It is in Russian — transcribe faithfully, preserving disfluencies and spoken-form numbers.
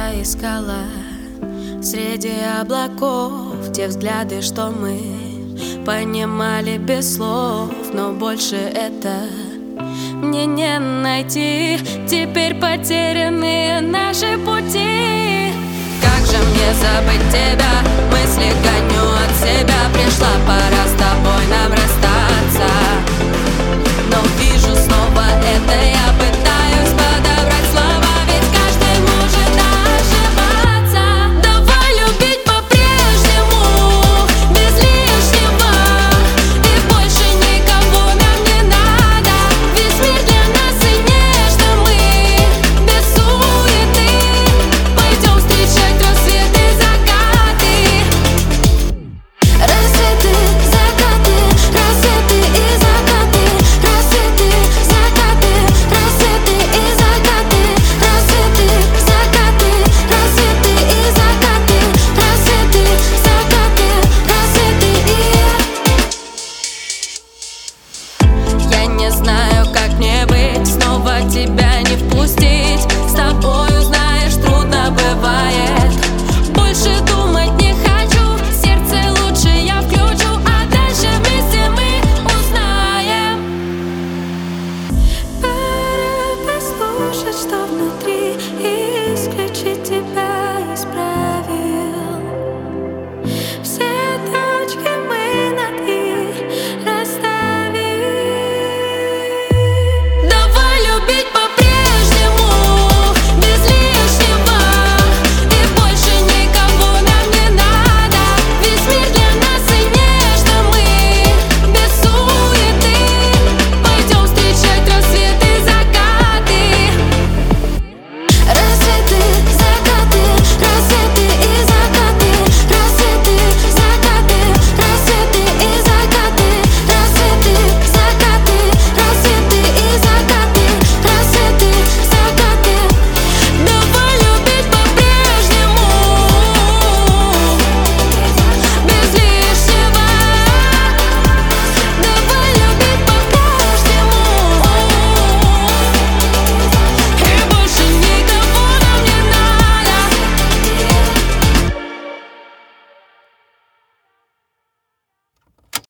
я искала среди облаков те взгляды, что мы понимали без слов, но больше это мне не найти. Теперь потеряны наши пути. Как же мне забыть тебя? Мысли гоню от себя. Пришла пора с тобой нам